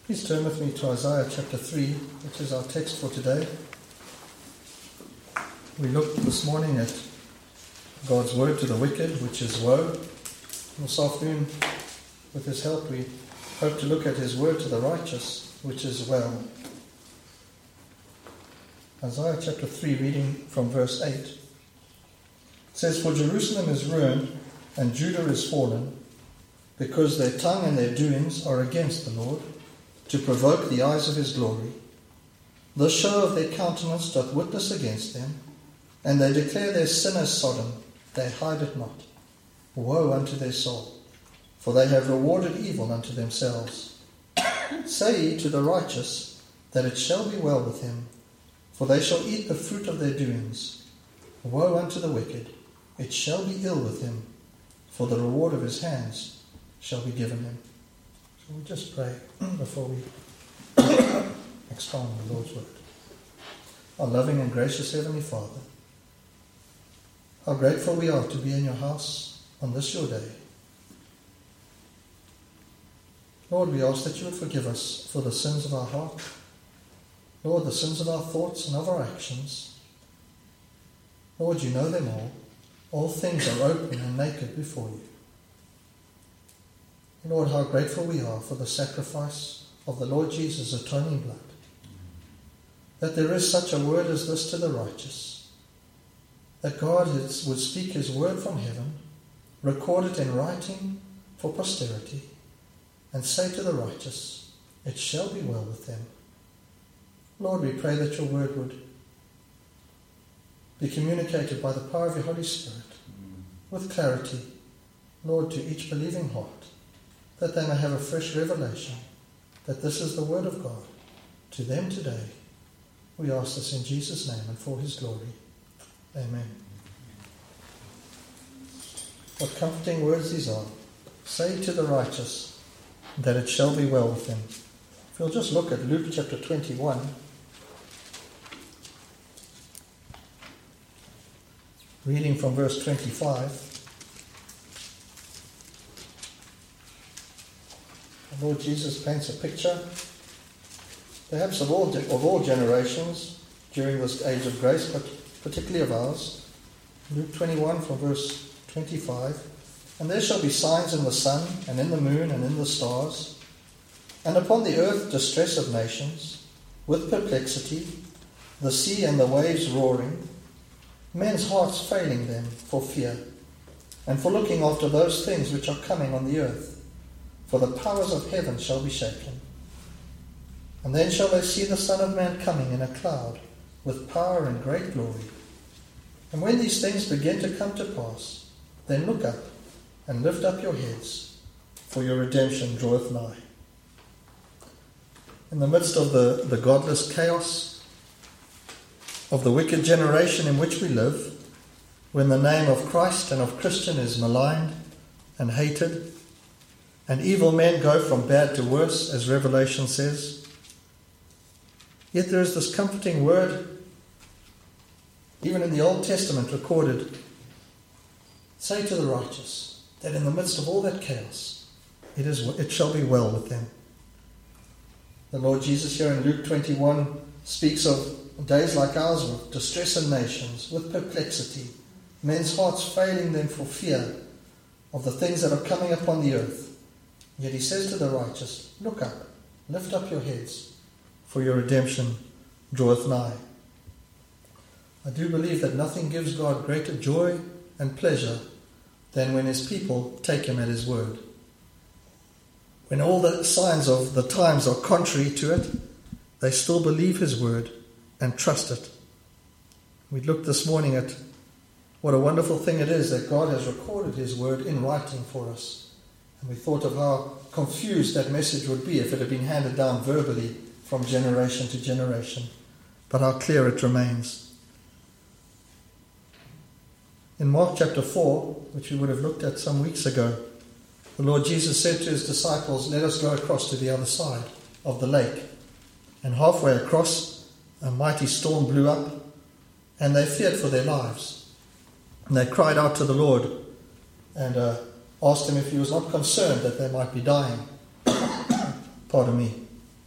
Please turn with me to Isaiah chapter 3, which is our text for today. We looked this morning at God's word to the wicked, which is woe. This afternoon, with His help, we hope to look at His word to the righteous, which is well. Isaiah chapter 3, reading from verse 8. It says, "For Jerusalem is ruined, and Judah is fallen, because their tongue and their doings are against the Lord, to provoke the eyes of His glory. The show of their countenance doth witness against them, and they declare their sin as Sodom, they hide it not. Woe unto their soul, for they have rewarded evil unto themselves. Say ye to the righteous, that it shall be well with him, for they shall eat the fruit of their doings. Woe unto the wicked, it shall be ill with him, for the reward of his hands shall be given him." So we just pray before we expound the Lord's word. Our loving and gracious Heavenly Father, how grateful we are to be in your house on this your day. Lord, we ask that you would forgive us for the sins of our heart, Lord, the sins of our thoughts and of our actions. Lord, you know them all. All things are open and naked before you. Lord, how grateful we are for the sacrifice of the Lord Jesus' atoning blood. That there is such a word as this to the righteous. That God would speak His word from heaven, record it in writing for posterity, and say to the righteous, "It shall be well with them." Lord, we pray that your word would be communicated by the power of your Holy Spirit with clarity, Lord, to each believing heart, that they may have a fresh revelation that this is the word of God to them today. We ask this in Jesus' name and for His glory. Amen. What comforting words these are. Say to the righteous that it shall be well with him. If we'll just look at Luke chapter 21. Reading from verse 25. The Lord Jesus paints a picture, perhaps of all generations during this age of grace, but particularly of ours. Luke 21 from verse 25. "And there shall be signs in the sun, and in the moon, and in the stars, and upon the earth distress of nations, with perplexity, the sea and the waves roaring, men's hearts failing them for fear, and for looking after those things which are coming on the earth. For the powers of heaven shall be shaken. And then shall they see the Son of Man coming in a cloud, with power and great glory. And when these things begin to come to pass, then look up and lift up your heads, for your redemption draweth nigh." In the midst of the godless chaos of the wicked generation in which we live, when the name of Christ and of Christian is maligned and hated, and evil men go from bad to worse, as Revelation says, yet there is this comforting word, even in the Old Testament recorded, say to the righteous, that in the midst of all that chaos, it shall be well with them. The Lord Jesus here in Luke 21 speaks of days like ours with distress in nations, with perplexity, men's hearts failing them for fear of the things that are coming upon the earth. Yet He says to the righteous, look up, lift up your heads, for your redemption draweth nigh. I do believe that nothing gives God greater joy and pleasure than when His people take Him at His word. When all the signs of the times are contrary to it, they still believe His word and trust it. We looked this morning at what a wonderful thing it is that God has recorded His word in writing for us. And we thought of how confused that message would be if it had been handed down verbally from generation to generation. But how clear it remains. In Mark chapter 4, which we would have looked at some weeks ago, the Lord Jesus said to His disciples, "Let us go across to the other side of the lake." And halfway across, a mighty storm blew up, and they feared for their lives. And they cried out to the Lord and asked Him if He was not concerned that they might be dying. Pardon me.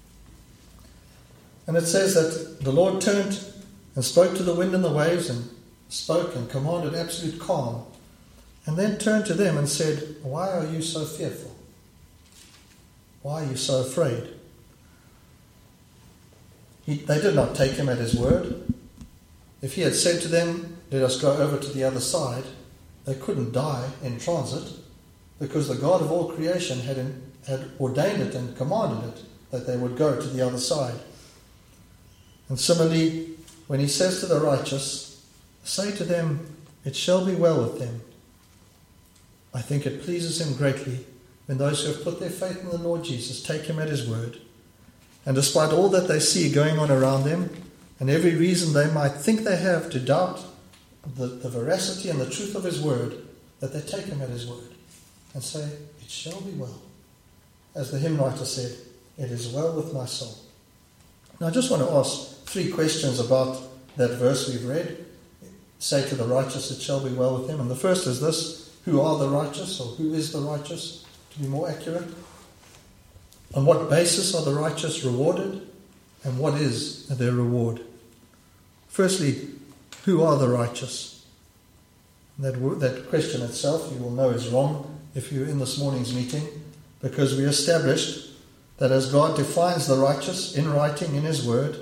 And it says that the Lord turned and spoke to the wind and the waves, and spoke and commanded absolute calm, and then turned to them and said, why are you so fearful? Why are you so afraid? They did not take him at his word. If he had said to them, let us go over to the other side, they couldn't die in transit, because the God of all creation had ordained it and commanded it that they would go to the other side. And similarly, when he says to the righteous, say to them, it shall be well with them. I think it pleases him greatly when those who have put their faith in the Lord Jesus take him at his word. And despite all that they see going on around them, and every reason they might think they have to doubt the veracity and the truth of his word, that they take him at his word and say, it shall be well. As the hymn writer said, it is well with my soul. Now I just want to ask 3 questions about that verse we've read. Say to the righteous, it shall be well with him. And the first is this: who are the righteous, or who is the righteous, to be more accurate? On what basis are the righteous rewarded, and what is their reward? Firstly, who are the righteous? That question itself, you will know, is wrong if you're in this morning's meeting, because we established that as God defines the righteous in writing in his word,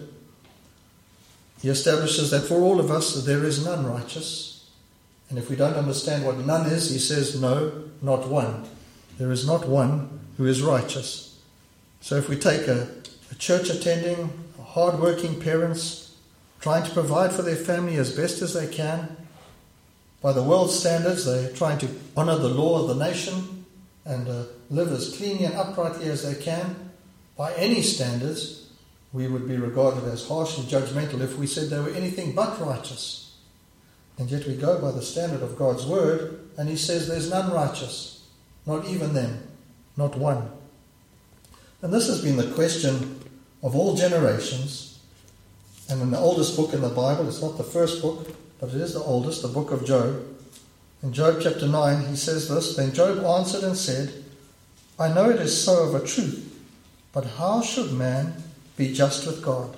he establishes that for all of us there is none righteous. And if we don't understand what none is, he says, no, not one. There is not one who is righteous. So if we take a church attending, hard-working parents trying to provide for their family as best as they can, by the world's standards, they're trying to honor the law of the nation and live as cleanly and uprightly as they can. By any standards, we would be regarded as harsh and judgmental if we said they were anything but righteous. And yet we go by the standard of God's word, and he says there's none righteous, not even them, not one. And this has been the question of all generations. And in the oldest book in the Bible, it's not the first book, but it is the oldest, the book of Job. In Job chapter 9, he says this: Then Job answered and said, I know it is so of a truth, but how should man be just with God?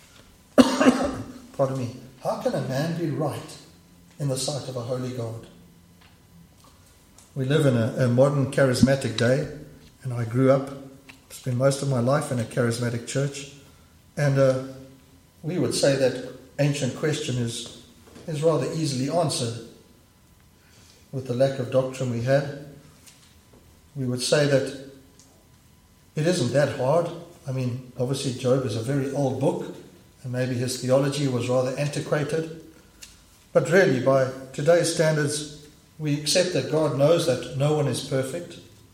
Pardon me. How can a man be right in the sight of a holy God? We live in a modern charismatic day, and I grew up, spent most of my life in a charismatic church, and we would say that ancient question is rather easily answered. With the lack of doctrine we had, we would say that it isn't that hard. I mean, obviously Job is a very old book, and maybe his theology was rather antiquated. But really, by today's standards, we accept that God knows that no one is perfect.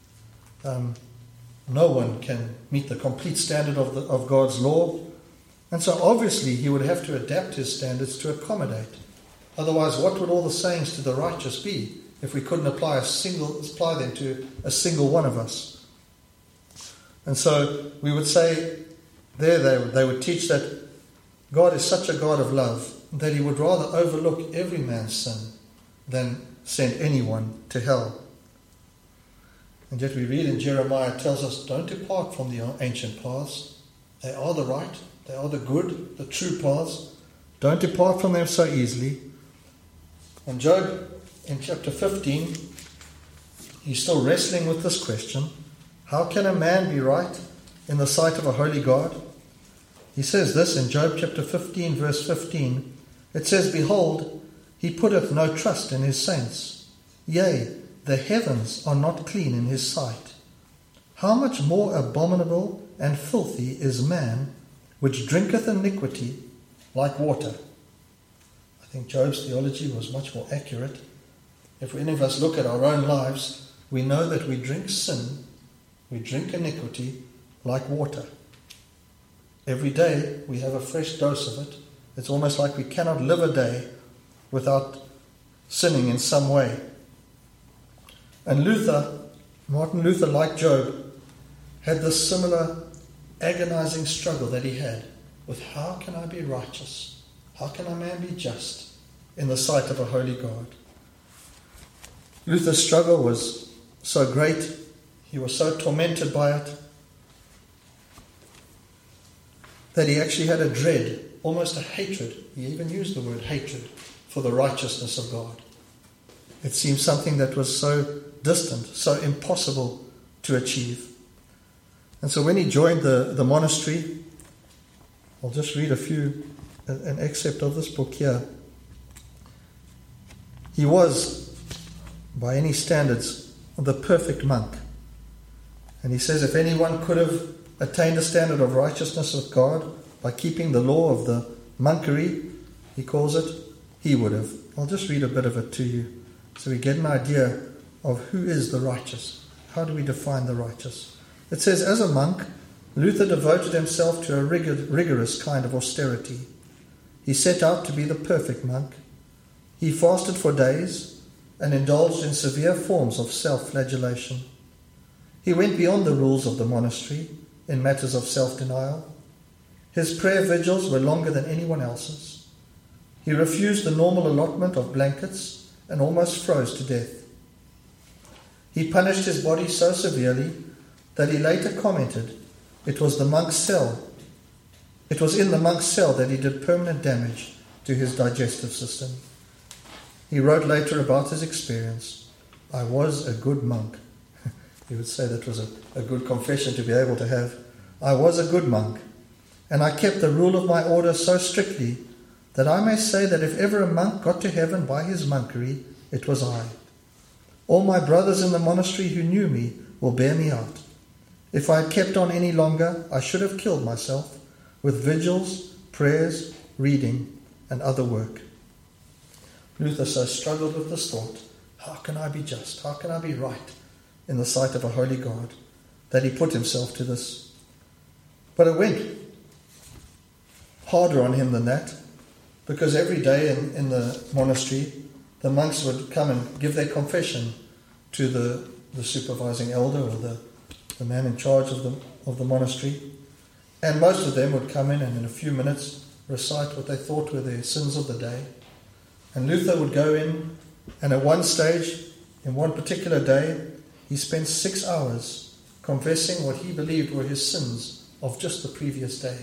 No one can meet the complete standard of God's law. And so obviously he would have to adapt his standards to accommodate. Otherwise, what would all the sayings to the righteous be if we couldn't apply them to a single one of us? And so we would say they would teach that God is such a God of love that he would rather overlook every man's sin than send anyone to hell. And yet we read in Jeremiah, it tells us, don't depart from the ancient paths. They are the right, they are the good, the true paths. Don't depart from them so easily. And Job, in chapter 15, he's still wrestling with this question. How can a man be right in the sight of a holy God? He says this in Job chapter 15, verse 15. It says, Behold, he putteth no trust in his saints. Yea, the heavens are not clean in his sight. How much more abominable and filthy is man, which drinketh iniquity like water. I think Job's theology was much more accurate. If any of us look at our own lives, we know that we drink sin, we drink iniquity like water. Every day we have a fresh dose of it. It's almost like we cannot live a day without sinning in some way. And Martin Luther, like Job, had this similar agonizing struggle that he had with how can I be righteous? How can a man be just in the sight of a holy God? Luther's struggle was so great, he was so tormented by it, that he actually had a dread, almost a hatred. He even used the word hatred for the righteousness of God. It seemed something that was so distant, so impossible to achieve. And so when he joined the monastery, I'll just read an excerpt of this book here. He was, by any standards, the perfect monk. And he says if anyone could have attained a standard of righteousness with God by keeping the law of the monkery, he calls it, he would have. I'll just read a bit of it to you so we get an idea of who is the righteous. How do we define the righteous? It says, as a monk, Luther devoted himself to a rigorous kind of austerity. He set out to be the perfect monk. He fasted for days and indulged in severe forms of self-flagellation. He went beyond the rules of the monastery in matters of self-denial. His prayer vigils were longer than anyone else's. He refused the normal allotment of blankets and almost froze to death. He punished his body so severely that he later commented, it was in the monk's cell that he did permanent damage to his digestive system. He wrote later about his experience, I was a good monk. He would say that was a good confession to be able to have. I was a good monk, and I kept the rule of my order so strictly that I may say that if ever a monk got to heaven by his monkery, it was I. All my brothers in the monastery who knew me will bear me out. If I had kept on any longer, I should have killed myself with vigils, prayers, reading, and other work. Luther so struggled with this thought, how can I be just? How can I be right in the sight of a holy God? That he put himself to this. But it went harder on him than that, because every day in the monastery, the monks would come and give their confession to the supervising elder or the man in charge of the monastery. And most of them would come in and in a few minutes recite what they thought were their sins of the day. And Luther would go in, and at one stage, in one particular day, he spent 6 hours confessing what he believed were his sins of just the previous day.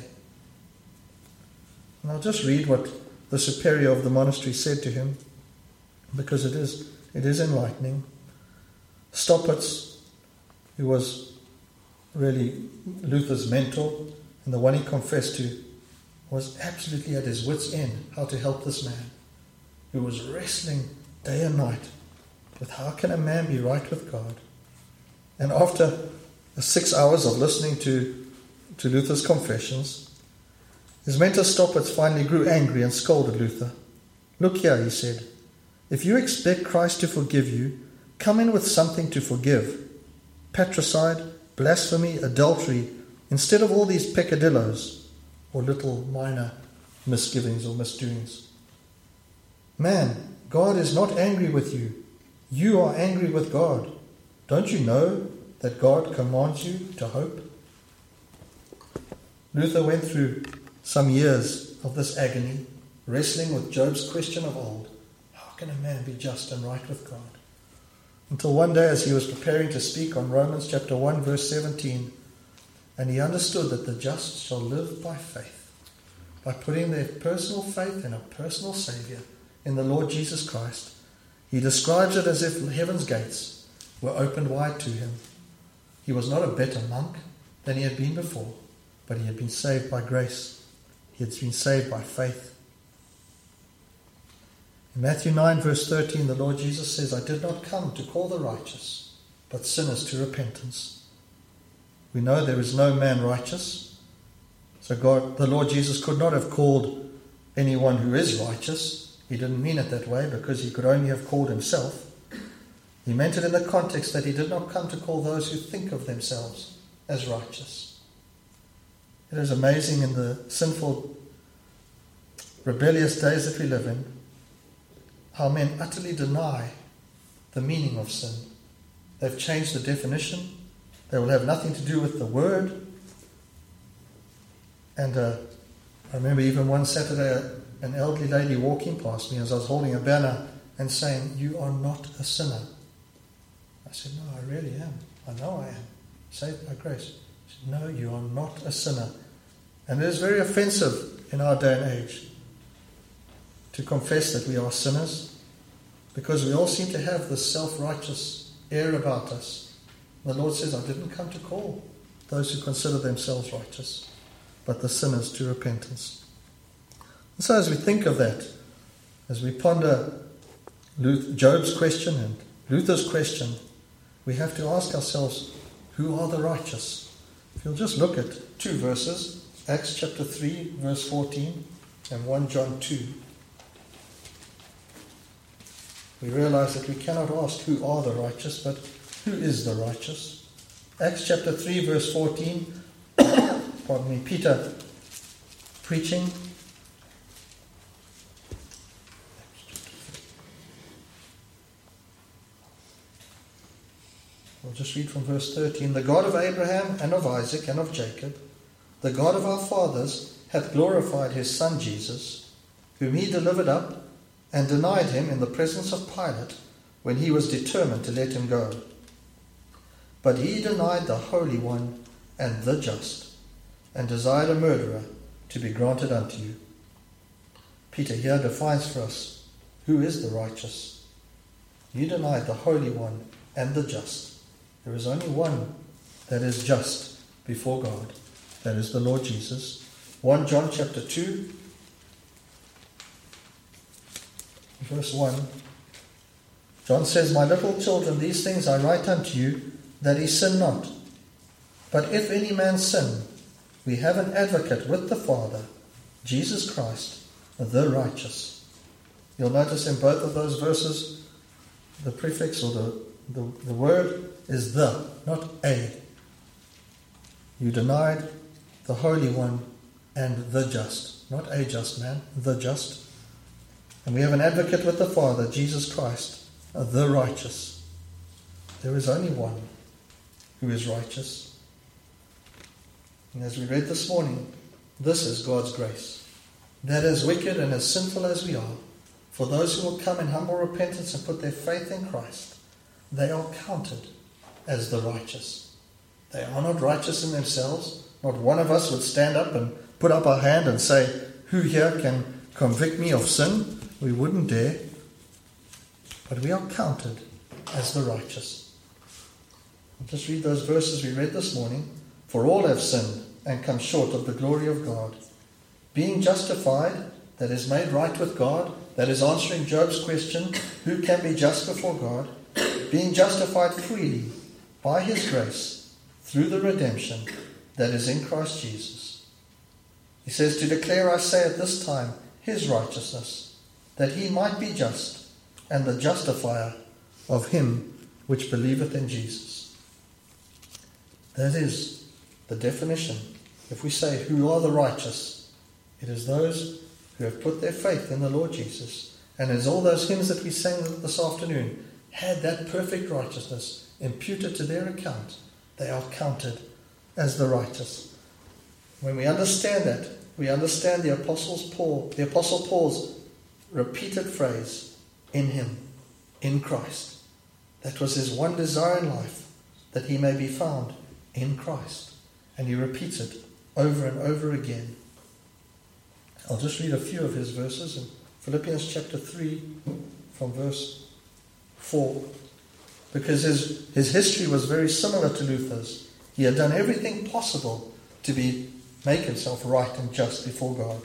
And I'll just read what the superior of the monastery said to him, because it is enlightening. Staupitz, who was really Luther's mentor and the one he confessed to, was absolutely at his wit's end how to help this man who was wrestling day and night with how can a man be right with God. And after 6 hours of listening to Luther's confessions, his mentor Staupitz finally grew angry and scolded Luther. Look here, he said, if you expect Christ to forgive you, come in with something to forgive. Patricide, blasphemy, adultery, instead of all these peccadillos or little minor misgivings or misdoings. Man, God is not angry with you. You are angry with God. Don't you know that God commands you to hope? Luther went through some years of this agony, wrestling with Job's question of old, how can a man be just and right with God? Until one day as he was preparing to speak on Romans chapter 1 verse 17, and he understood that the just shall live by faith, by putting their personal faith in a personal Saviour, in the Lord Jesus Christ. He describes it as if heaven's gates were opened wide to him. He was not a better monk than he had been before, but he had been saved by grace. He had been saved by faith. In Matthew 9 verse 13, the Lord Jesus says, I did not come to call the righteous, but sinners to repentance. We know there is no man righteous. So the Lord Jesus could not have called anyone who is righteous. He didn't mean it that way because he could only have called himself. He meant it in the context that he did not come to call those who think of themselves as righteous. It is amazing in the sinful, rebellious days that we live in, how men utterly deny the meaning of sin. They've changed the definition. They will have nothing to do with the word. And I remember even one Saturday, an elderly lady walking past me as I was holding a banner and saying, you are not a sinner. I said, no, I really am. I know I am. Saved by grace. She said, no, you are not a sinner. And it is very offensive in our day and age to confess that we are sinners, because we all seem to have this self-righteous air about us. The Lord says, I didn't come to call those who consider themselves righteous, but the sinners to repentance. And so as we think of that, as we ponder Job's question and Luther's question, we have to ask ourselves, who are the righteous? If you'll just look at two verses, Acts chapter 3, verse 14, and 1 John 2. We realize that we cannot ask who are the righteous, but who is the righteous? Acts chapter 3, verse 14, pardon me, Peter preaching. We'll just read from verse 13. The God of Abraham and of Isaac and of Jacob, the God of our fathers, hath glorified his Son Jesus, whom he delivered up and denied him in the presence of Pilate, when he was determined to let him go. But he denied the Holy One and the Just, and desired a murderer to be granted unto you. Peter here defines for us who is the righteous. You denied the Holy One and the Just. There is only one that is just before God. That is the Lord Jesus. 1 John chapter 2, verse 1. John says, My little children, these things I write unto you, that he sin not. But if any man sin, we have an advocate with the Father, Jesus Christ, the righteous. You'll notice in both of those verses, the prefix or the word is the, not a. You denied the Holy One and the Just. Not a just man, the just. And we have an advocate with the Father, Jesus Christ, the righteous. There is only one who is righteous. And as we read this morning, this is God's grace. That as wicked and as sinful as we are, for those who will come in humble repentance and put their faith in Christ, they are counted as the righteous. They are not righteous in themselves. Not one of us would stand up and put up our hand and say, who here can convict me of sin? We wouldn't dare. But we are counted as the righteous. I'll just read those verses we read this morning. For all have sinned and come short of the glory of God. Being justified, that is made right with God, that is answering Job's question, who can be just before God? Being justified freely by his grace through the redemption that is in Christ Jesus. He says, to declare, I say at this time, his righteousness, that he might be just and the justifier of him which believeth in Jesus. That is the definition. If we say, who are the righteous? It is those who have put their faith in the Lord Jesus. And as all those hymns that we sang this afternoon had that perfect righteousness imputed to their account, they are counted as the righteous. When we understand that, we understand the Apostle Paul's repeated phrase, in him, in Christ. That was his one desire in life, that he may be found in Christ. And he repeats it over and over again. I'll just read a few of his verses in Philippians chapter 3 from verse 4. Because his history was very similar to Luther's. He had done everything possible to make himself right and just before God.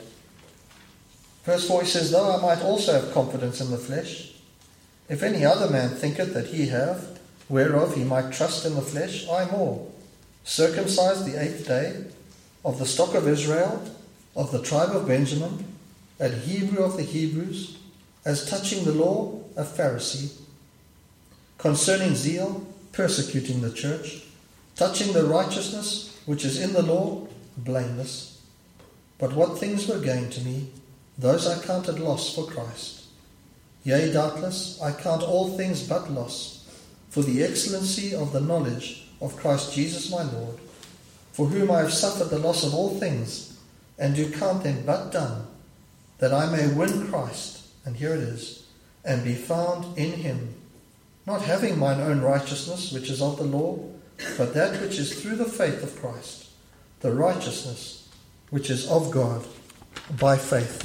Verse 4, he says, though I might also have confidence in the flesh, if any other man thinketh that he have, whereof he might trust in the flesh, I more. Circumcised the 8th day, of the stock of Israel, of the tribe of Benjamin, a Hebrew of the Hebrews, as touching the law, a Pharisee, concerning zeal, persecuting the church, touching the righteousness which is in the law, blameless. But what things were gained to me, those I counted loss for Christ. Yea, doubtless, I count all things but loss, for the excellency of the knowledge of Christ Jesus my Lord, for whom I have suffered the loss of all things, and do count them but dung, that I may win Christ, and here it is, and be found in him, not having mine own righteousness, which is of the law, but that which is through the faith of Christ, the righteousness which is of God by faith.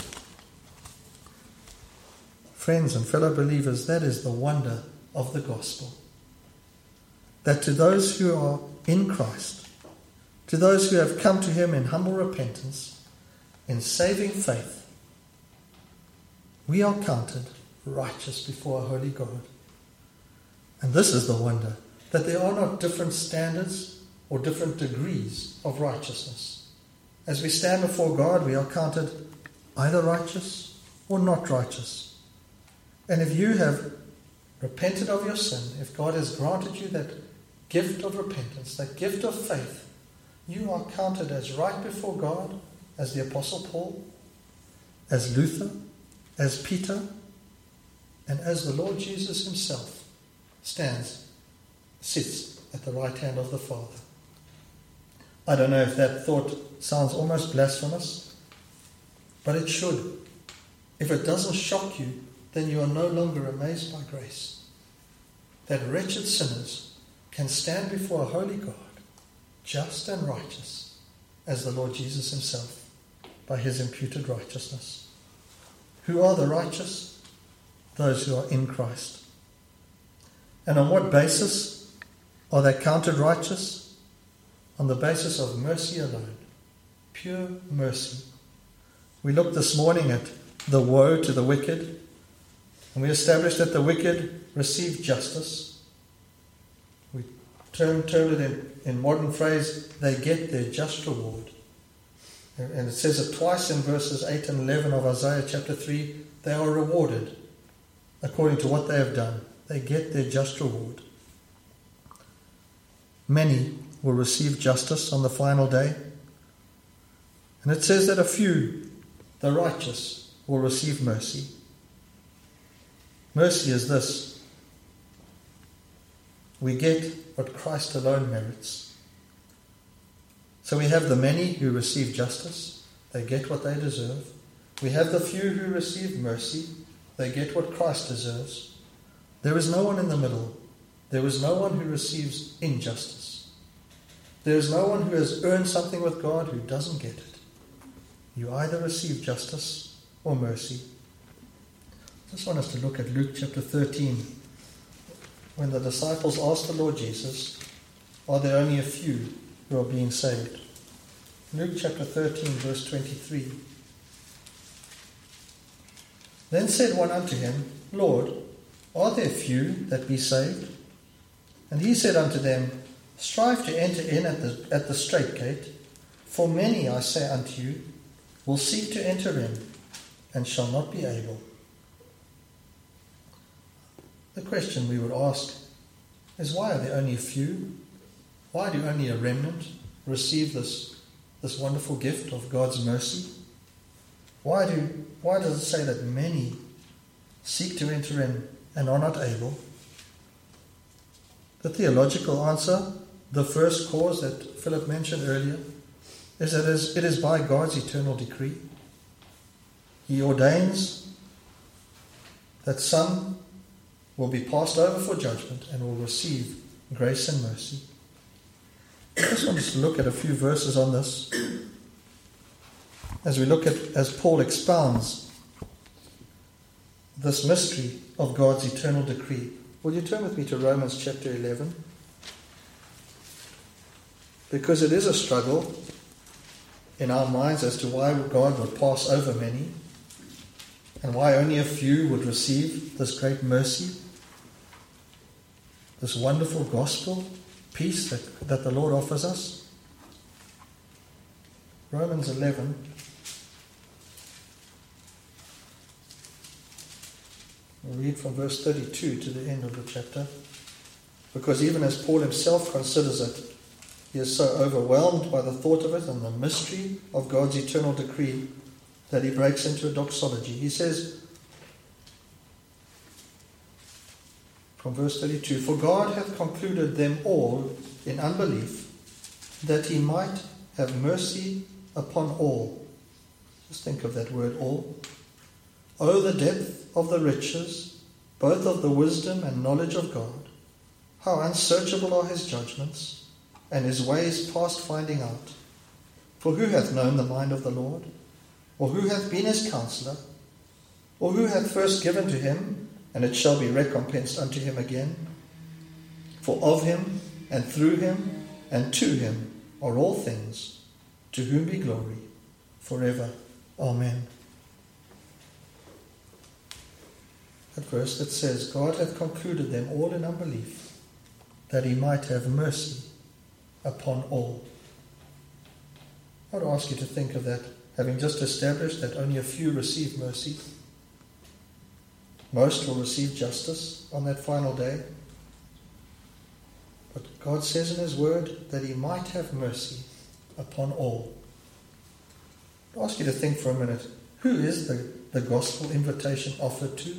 Friends and fellow believers, that is the wonder of the gospel. That to those who are in Christ, to those who have come to him in humble repentance, in saving faith, we are counted righteous before a holy God. And this is the wonder, that there are not different standards or different degrees of righteousness. As we stand before God, we are counted either righteous or not righteous. And if you have repented of your sin, if God has granted you that gift of repentance, that gift of faith, you are counted as right before God, as the Apostle Paul, as Luther, as Peter, and as the Lord Jesus himself sits at the right hand of the Father. I don't know if that thought sounds almost blasphemous, but it should. If it doesn't shock you, then you are no longer amazed by grace. That wretched sinners can stand before a holy God, just and righteous, as the Lord Jesus himself, by his imputed righteousness. Who are the righteous? Those who are in Christ. And on what basis are they counted righteous? On the basis of mercy alone. Pure mercy. We looked this morning at the woe to the wicked, and we established that the wicked receive justice. We termed it in modern phrase, they get their just reward. And it says it twice in verses 8 and 11 of Isaiah chapter 3, they are rewarded according to what they have done. They get their just reward. Many will receive justice on the final day. And it says that a few, the righteous, will receive mercy. Mercy is this: we get what Christ alone merits. So we have the many who receive justice, they get what they deserve. We have the few who receive mercy, they get what Christ deserves. There is no one in the middle. There is no one who receives injustice. There is no one who has earned something with God who doesn't get it. You either receive justice or mercy. I just want us to look at Luke chapter 13, when the disciples asked the Lord Jesus, are there only a few who are being saved? Luke chapter 13, verse 23. Then said one unto him, Lord, are there few that be saved? And he said unto them, strive to enter in at the strait gate, for many, I say unto you, will seek to enter in, and shall not be able. The question we would ask is, why are there only a few? Why do only a remnant receive this wonderful gift of God's mercy? Why does it say that many seek to enter in and are not able? The theological answer, the first cause that Philip mentioned earlier, is that it is by God's eternal decree. He ordains that some will be passed over for judgment and will receive grace and mercy. I just want us to look at a few verses on this as Paul expounds this mystery of God's eternal decree. Will you turn with me to Romans chapter 11? Because it is a struggle in our minds as to why God would pass over many and why only a few would receive this great mercy, this wonderful gospel peace that the Lord offers us. Romans 11. We'll read from verse 32 to the end of the chapter. Because even as Paul himself considers it, he is so overwhelmed by the thought of it and the mystery of God's eternal decree that he breaks into a doxology. He says, from verse 32, for God hath concluded them all in unbelief, that he might have mercy upon all. Just think of that word, all. Oh, the depth of the riches, both of the wisdom and knowledge of God. How unsearchable are his judgments, and his ways past finding out. For who hath known the mind of the Lord? Or who hath been his counselor? Or who hath first given to him, and it shall be recompensed unto him again? For of him, and through him, and to him are all things, to whom be glory forever. Amen. At first it says, God hath concluded them all in unbelief, that he might have mercy upon all. I would ask you to think of that, having just established that only a few receive mercy. Most will receive justice on that final day. But God says in his word that he might have mercy upon all. I would ask you to think for a minute, who is the gospel invitation offered to?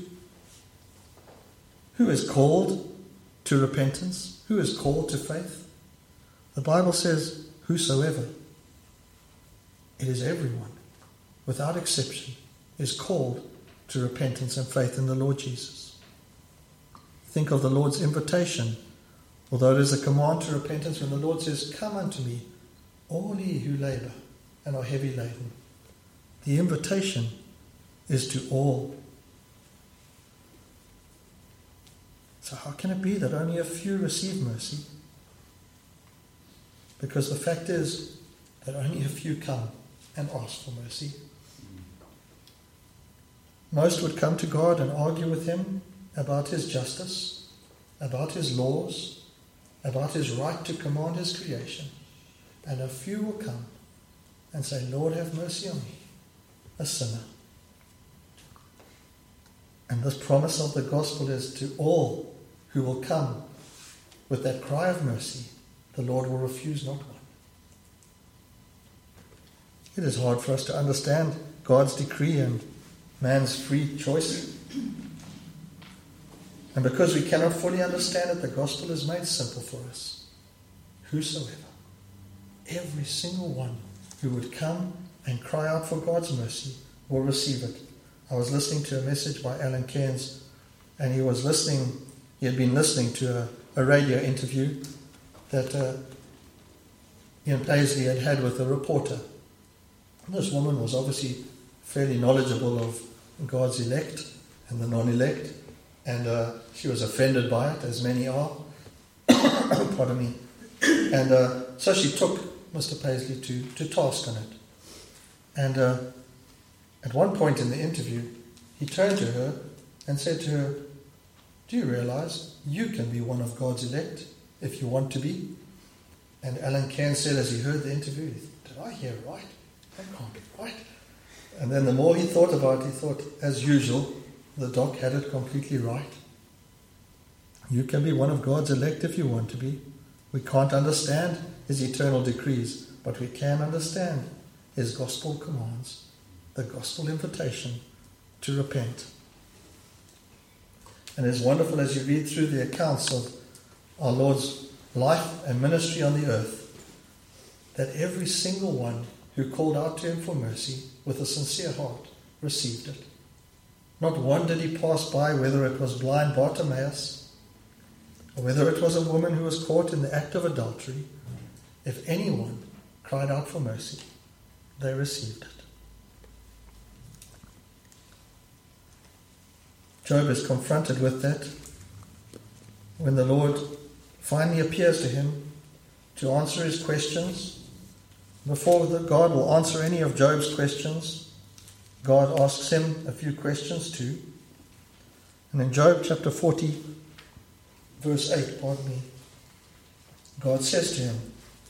Who is called to repentance? Who is called to faith? The Bible says, whosoever. It is everyone, without exception, is called to repentance and faith in the Lord Jesus. Think of the Lord's invitation. Although it is a command to repentance, when the Lord says, come unto me, all ye who labour and are heavy laden. The invitation is to all. So how can it be that only a few receive mercy? Because the fact is that only a few come and ask for mercy. Most would come to God and argue with him about his justice, about his laws, about his right to command his creation. And a few will come and say, Lord, have mercy on me, a sinner. And this promise of the gospel is to all who will come with that cry of mercy, the Lord will refuse not one. It is hard for us to understand God's decree and man's free choice. And because we cannot fully understand it, the gospel is made simple for us. Whosoever, every single one who would come and cry out for God's mercy will receive it. I was listening to a message by Alan Cairns, and he had been listening to a radio interview that Ian Paisley had with a reporter. This woman was obviously fairly knowledgeable of God's elect and the non-elect, and she was offended by it, as many are. Pardon me. And so she took Mr. Paisley to task on it. And at one point in the interview, he turned to her and said to her, do you realize you can be one of God's elect if you want to be? And Alan Cairns said as he heard the interview, did I hear right? That can't be right. And then the more he thought about it, he thought, as usual, the doc had it completely right. You can be one of God's elect if you want to be. We can't understand his eternal decrees, but we can understand his gospel commands, the gospel invitation to repent. And it's wonderful as you read through the accounts of our Lord's life and ministry on the earth, that every single one who called out to him for mercy with a sincere heart received it. Not one did he pass by, whether it was blind Bartimaeus, or whether it was a woman who was caught in the act of adultery. If anyone cried out for mercy, they received it. Job is confronted with that when the Lord finally appears to him to answer his questions. Before God will answer any of Job's questions, God asks him a few questions too. And in Job chapter 40, verse 8, God says to him,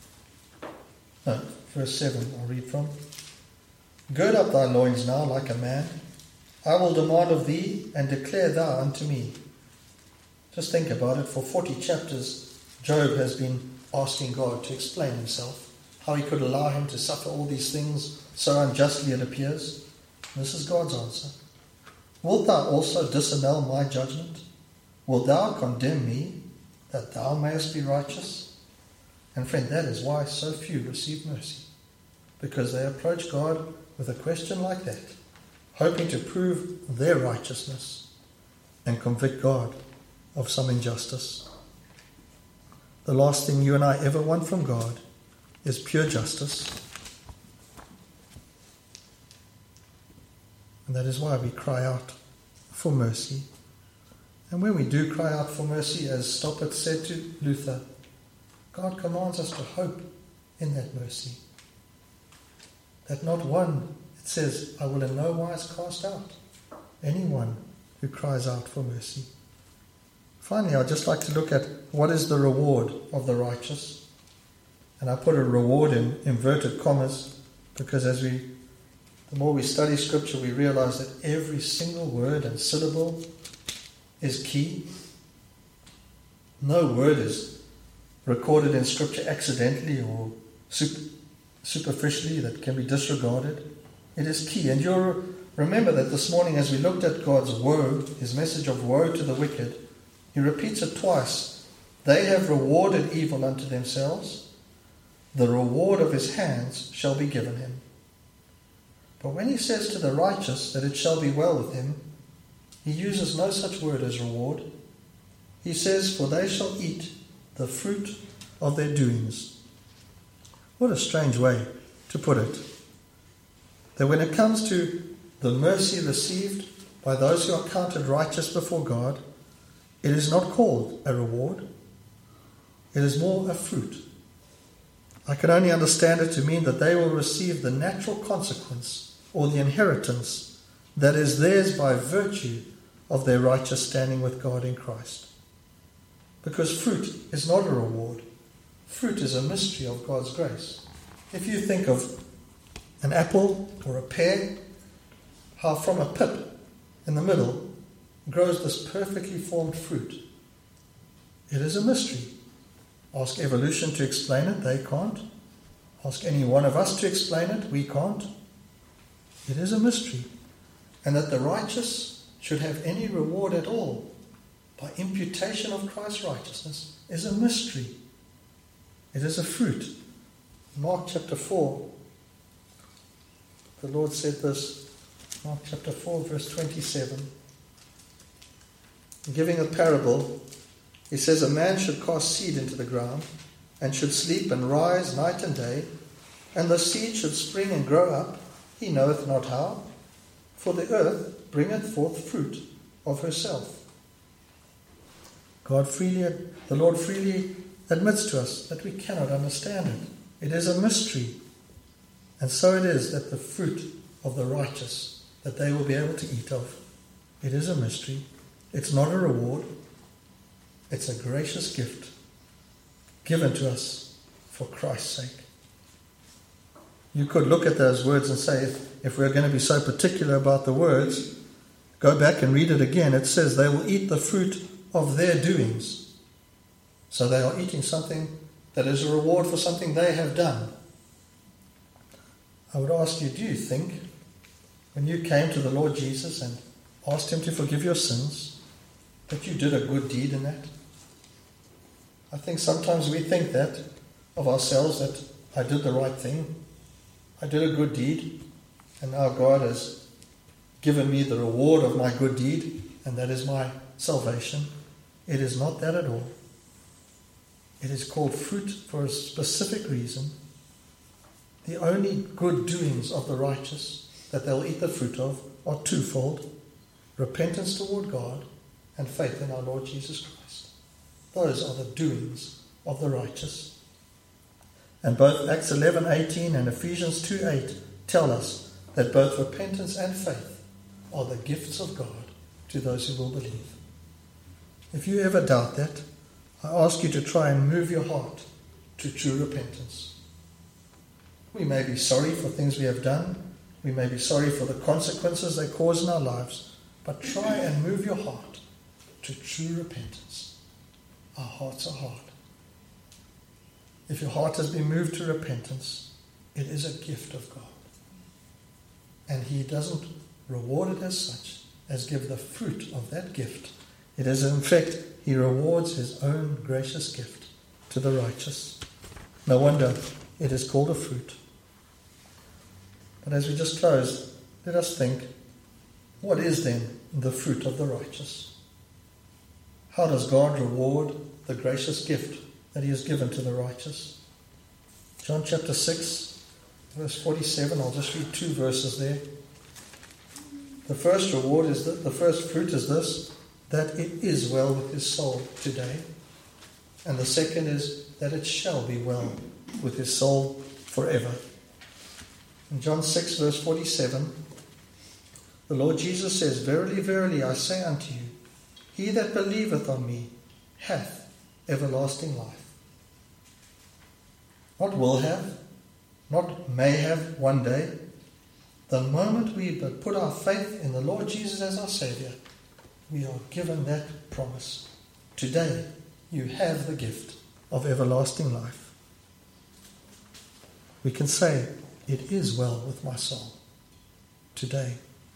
verse 7, I'll read from. Gird up thy loins now like a man. I will demand of thee, and declare thou unto me. Just think about it. For 40 chapters, Job has been asking God to explain himself, how he could allow him to suffer all these things so unjustly, it appears. This is God's answer. Wilt thou also disannul my judgment? Wilt thou condemn me, that thou mayest be righteous? And friend, that is why so few receive mercy, because they approach God with a question like that, hoping to prove their righteousness and convict God of some injustice. The last thing you and I ever want from God is pure justice, And that is why we cry out for mercy. And when we do cry out for mercy, as Stoppert said to Luther, God commands us to hope in that mercy. That not one, it says, I will in no wise cast out anyone who cries out for mercy. Finally, I'd just like to look at what is the reward of the righteous. And I put a reward in inverted commas because the more we study Scripture, we realize that every single word and syllable is key. No word is recorded in Scripture accidentally or superficially that can be disregarded. It is key. And you'll remember that this morning as we looked at God's woe, his message of woe to the wicked, he repeats it twice. They have rewarded evil unto themselves. The reward of his hands shall be given him. But when he says to the righteous that it shall be well with him, he uses no such word as reward. He says, for they shall eat the fruit of their doings. What a strange way to put it. That when it comes to the mercy received by those who are counted righteous before God, it is not called a reward. It is more a fruit. I can only understand it to mean that they will receive the natural consequence or the inheritance that is theirs by virtue of their righteous standing with God in Christ. Because fruit is not a reward. Fruit is a mystery of God's grace. If you think of an apple or a pear, how from a pip in the middle grows this perfectly formed fruit. It is a mystery. Ask evolution to explain it, they can't. Ask any one of us to explain it, we can't. It is a mystery. And that the righteous should have any reward at all by imputation of Christ's righteousness is a mystery. It is a fruit. Mark chapter 4, the Lord said this, Mark chapter 4, verse 27. Giving a parable, he says, a man should cast seed into the ground, and should sleep and rise night and day, and the seed should spring and grow up, he knoweth not how, for the earth bringeth forth fruit of herself. The Lord freely admits to us that we cannot understand it. It is a mystery. And so it is that the fruit of the righteous, that they will be able to eat of, it is a mystery. It's not a reward. It's a gracious gift given to us for Christ's sake. You could look at those words and say, if we're going to be so particular about the words, go back and read it again. It says they will eat the fruit of their doings. So they are eating something that is a reward for something they have done. I would ask you, do you think when you came to the Lord Jesus and asked him to forgive your sins, that you did a good deed in that? I think sometimes we think that of ourselves, that I did the right thing, I did a good deed, and now God has given me the reward of my good deed, and that is my salvation. It is not that at all. It is called fruit for a specific reason. The only good doings of the righteous that they'll eat the fruit of are twofold: repentance toward God and faith in our Lord Jesus Christ. Those are the doings of the righteous. And both Acts 11:18 and Ephesians 2:8 tell us that both repentance and faith are the gifts of God to those who will believe. If you ever doubt that, I ask you to try and move your heart to true repentance. We may be sorry for things we have done. We may be sorry for the consequences they cause in our lives. But try and move your heart to true repentance. Our hearts are hard. If your heart has been moved to repentance, it is a gift of God. And he doesn't reward it as such, as give the fruit of that gift. It is, in fact, he rewards his own gracious gift to the righteous. No wonder it is called a fruit. But as we just close, let us think, what is then the fruit of the righteous? How does God reward the gracious gift that he has given to the righteous? John chapter 6, verse 47, I'll just read 2 verses there. The first reward is that the first fruit is this, that it is well with his soul today. And the second is that it shall be well with his soul forever. In John 6 verse 47, the Lord Jesus says, Verily, verily, I say unto you, he that believeth on me hath everlasting life. Not will have, not may have one day. The moment we but put our faith in the Lord Jesus as our Saviour, we are given that promise. Today, you have the gift of everlasting life. We can say, it is well with my soul today.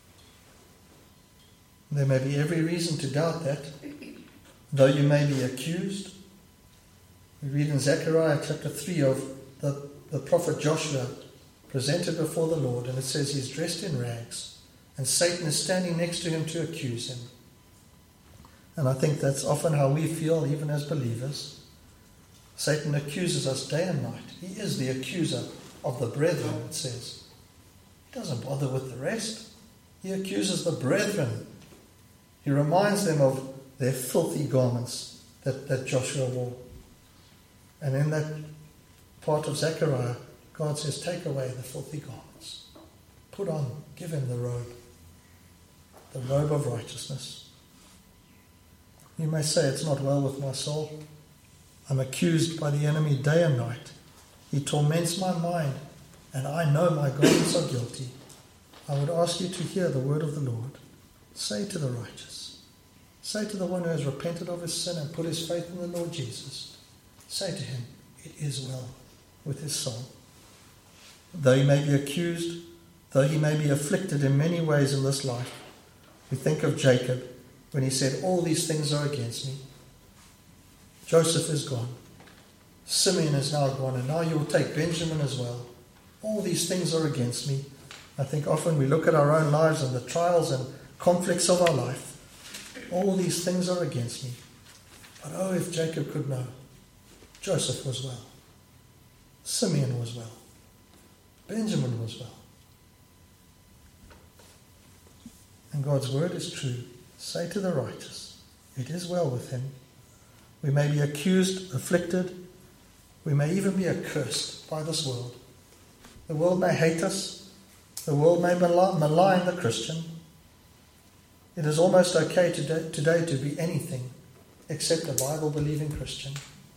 There may be every reason to doubt that, though you may be accused. We read in Zechariah chapter 3 of the prophet Joshua presented before the Lord, and it says he's dressed in rags, and Satan is standing next to him to accuse him. And I think that's often how we feel, even as believers. Satan accuses us day and night. He is the accuser of the brethren, it says. He doesn't bother with the rest. He accuses the brethren. He reminds them of their filthy garments that Joshua wore. And in that part of Zechariah, God says, take away the filthy garments. Put on, give him the robe of righteousness. You may say, it's not well with my soul. I'm accused by the enemy day and night. He torments my mind, and I know my garments are guilty. I would ask you to hear the word of the Lord. Say to the righteous, say to the one who has repented of his sin and put his faith in the Lord Jesus, say to him, it is well with his soul. Though he may be accused, though he may be afflicted in many ways in this life, we think of Jacob when he said, all these things are against me. Joseph is gone. Simeon is now gone, and now you will take Benjamin as well. All these things are against me. I think often we look at our own lives and the trials and conflicts of our life. All these things are against me. But oh, if Jacob could know. Joseph was well. Simeon was well. Benjamin was well. And God's word is true. Say to the righteous, it is well with him. We may be accused, afflicted. We may even be accursed by this world. The world may hate us. The world may malign the Christian. It is almost okay today to be anything except a Bible-believing Christian.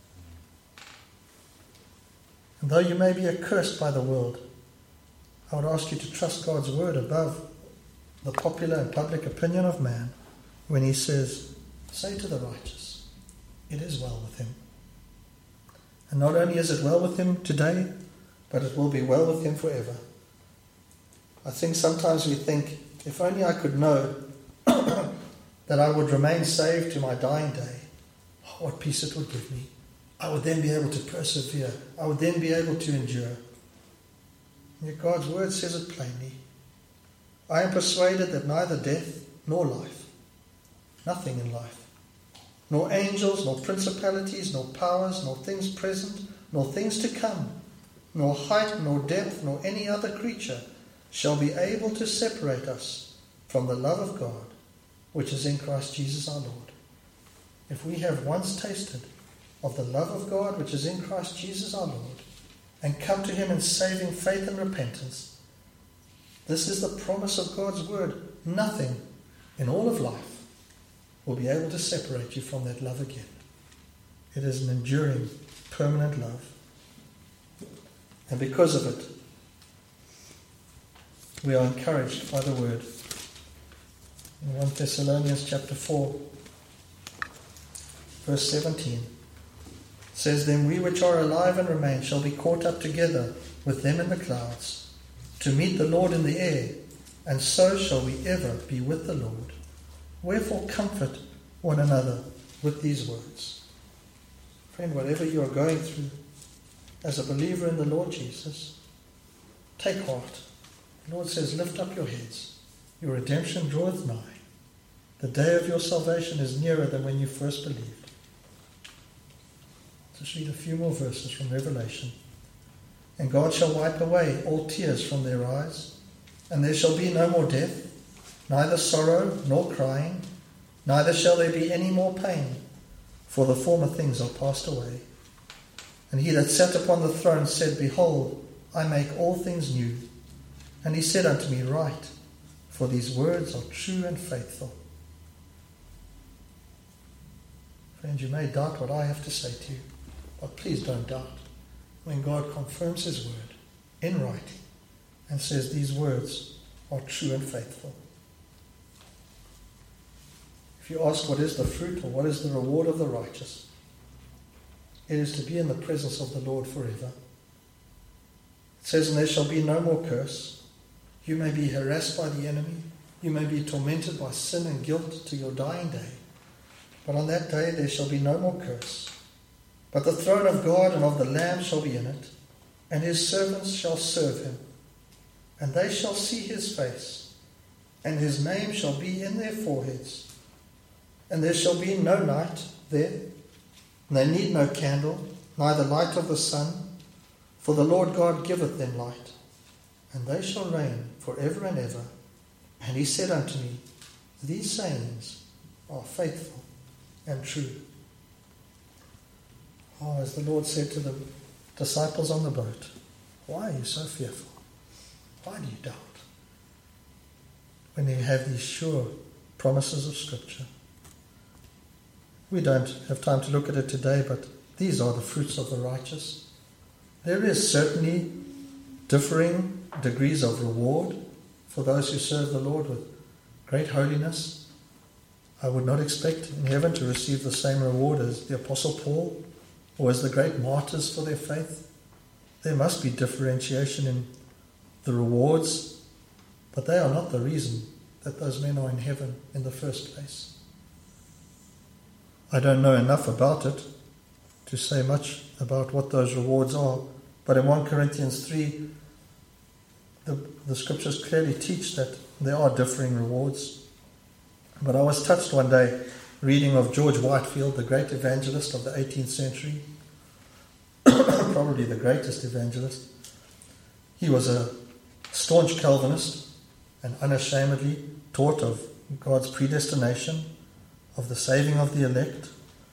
And though you may be accursed by the world, I would ask you to trust God's word above the popular and public opinion of man when he says, say to the righteous, it is well with him. And not only is it well with him today, but it will be well with him forever. I think sometimes we think, if only I could know that I would remain saved to my dying day, what peace it would give me. I would then be able to persevere. I would then be able to endure. Yet God's word says it plainly. I am persuaded that neither death nor life, nothing in life, nor angels, nor principalities, nor powers, nor things present, nor things to come, nor height, nor depth, nor any other creature shall be able to separate us from the love of God, which is in Christ Jesus our Lord. If we have once tasted of the love of God, which is in Christ Jesus our Lord, and come to him in saving faith and repentance, this is the promise of God's word. Nothing in all of life will be able to separate you from that love again. It is an enduring, permanent love. And because of it, we are encouraged by the word. In 1 Thessalonians chapter 4, verse 17, says, then we which are alive and remain shall be caught up together with them in the clouds, to meet the Lord in the air, and so shall we ever be with the Lord. Wherefore comfort one another with these words. Friend, whatever you are going through, as a believer in the Lord Jesus, take heart. The Lord says, lift up your heads. Your redemption draweth nigh. The day of your salvation is nearer than when you first believed. Just read a few more verses from Revelation. And God shall wipe away all tears from their eyes, and there shall be no more death, neither sorrow nor crying, neither shall there be any more pain, for the former things are passed away. And he that sat upon the throne said, Behold, I make all things new. And he said unto me, Write, for these words are true and faithful. Friends, you may doubt what I have to say to you, but please don't doubt when God confirms his word in writing and says these words are true and faithful. If you ask what is the fruit or what is the reward of the righteous, it is to be in the presence of the Lord forever. It says, and there shall be no more curse. You may be harassed by the enemy. You may be tormented by sin and guilt to your dying day. But on that day there shall be no more curse. But the throne of God and of the Lamb shall be in it, and his servants shall serve him. And they shall see his face, and his name shall be in their foreheads. And there shall be no night there, and they need no candle, neither light of the sun, for the Lord God giveth them light, and they shall reign for ever and ever. And he said unto me, These sayings are faithful and true. Oh, as the Lord said to the disciples on the boat, why are you so fearful? Why do you doubt? When you have these sure promises of Scripture. We don't have time to look at it today, but these are the fruits of the righteous. There is certainly differing degrees of reward for those who serve the Lord with great holiness. I would not expect in heaven to receive the same reward as the Apostle Paul or as the great martyrs for their faith. There must be differentiation in the rewards, but they are not the reason that those men are in heaven in the first place. I don't know enough about it to say much about what those rewards are, but in 1 Corinthians 3, the scriptures clearly teach that there are differing rewards. But I was touched one day reading of George Whitefield, the great evangelist of the 18th century, probably the greatest evangelist. He was a staunch Calvinist and unashamedly taught of God's predestination, of the saving of the elect.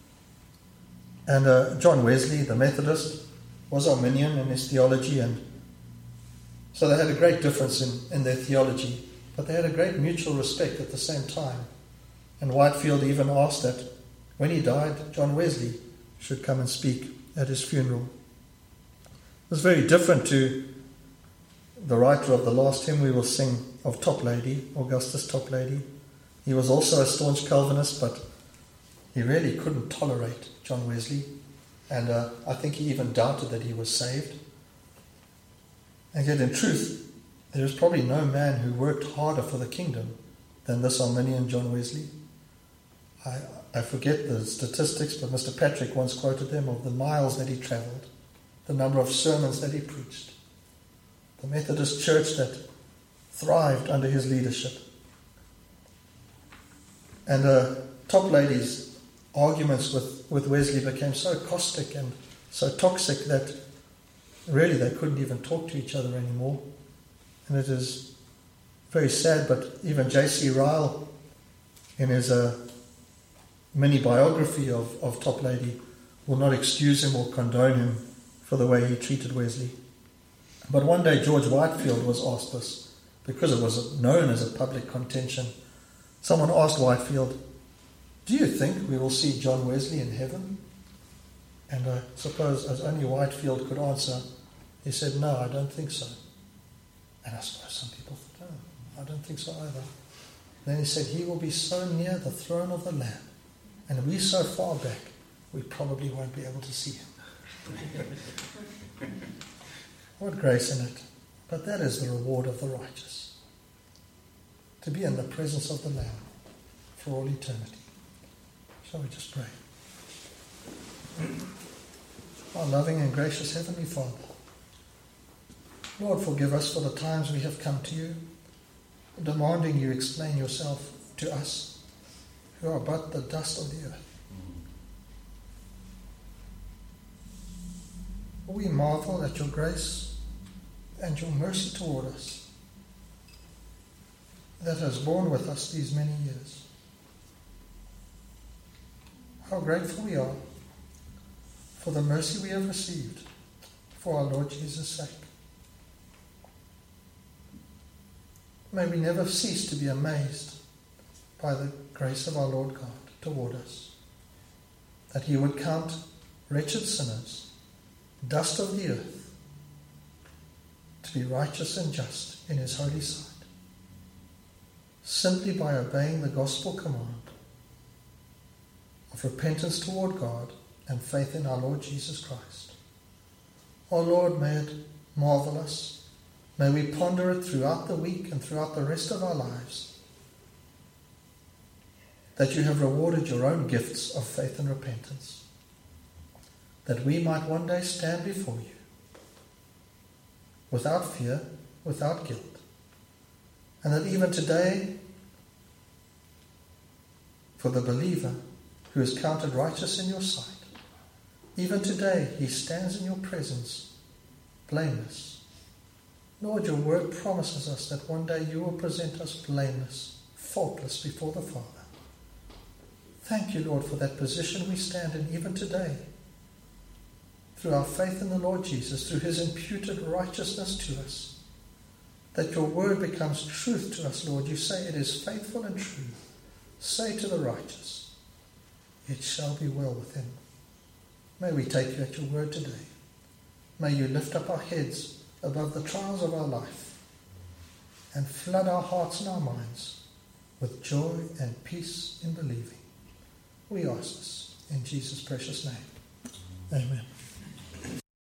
And John Wesley, the Methodist, was Arminian in his theology, and so they had a great difference in their theology, but they had a great mutual respect at the same time. And Whitefield even asked that when he died, John Wesley should come and speak at his funeral. It was very different to the writer of the last hymn we will sing of Toplady, Augustus Toplady. He was also a staunch Calvinist, but he really couldn't tolerate John Wesley, and I think he even doubted that he was saved. And yet in truth, there is probably no man who worked harder for the kingdom than this Arminian John Wesley. I forget the statistics, but Mr. Patrick once quoted them of the miles that he travelled, the number of sermons that he preached, the Methodist church that thrived under his leadership. And Toplady's arguments with Wesley became so caustic and so toxic that really they couldn't even talk to each other anymore. And it is very sad, but even J.C. Ryle, in his mini biography of Toplady, will not excuse him or condone him for the way he treated Wesley. But one day George Whitefield was asked this, because it was known as a public contention. Someone asked Whitefield, do you think we will see John Wesley in heaven? And I suppose as only Whitefield could answer, he said, no, I don't think so. And I suppose some people thought, no, I don't think so either. Then he said, he will be so near the throne of the Lamb, and we so far back, we probably won't be able to see him. What grace in it. But that is the reward of the righteous. To be in the presence of the Lamb for all eternity. Shall we just pray? Our loving and gracious Heavenly Father, Lord, forgive us for the times we have come to you, demanding you explain yourself to us, who are but the dust of the earth. We marvel at your grace and your mercy toward us. that has borne with us these many years. How grateful we are for the mercy we have received for our Lord Jesus' sake. May we never cease to be amazed by the grace of our Lord God toward us, that he would count wretched sinners, dust of the earth, to be righteous and just in his holy sight, simply by obeying the gospel command of repentance toward God and faith in our Lord Jesus Christ. Oh Lord, may it marvel us. May we ponder it throughout the week and throughout the rest of our lives, that you have rewarded your own gifts of faith and repentance, that we might one day stand before you without fear, without guilt, and that even today, for the believer who is counted righteous in your sight, even today he stands in your presence blameless. Lord, your word promises us that one day you will present us blameless, faultless before the Father. Thank you, Lord, for that position we stand in even today, through our faith in the Lord Jesus, through his imputed righteousness to us, that your word becomes truth to us, Lord. You say it is faithful and true. Say to the righteous, it shall be well with him. May we take you at your word today. May you lift up our heads above the trials of our life and flood our hearts and our minds with joy and peace in believing. We ask this in Jesus' precious name. Amen.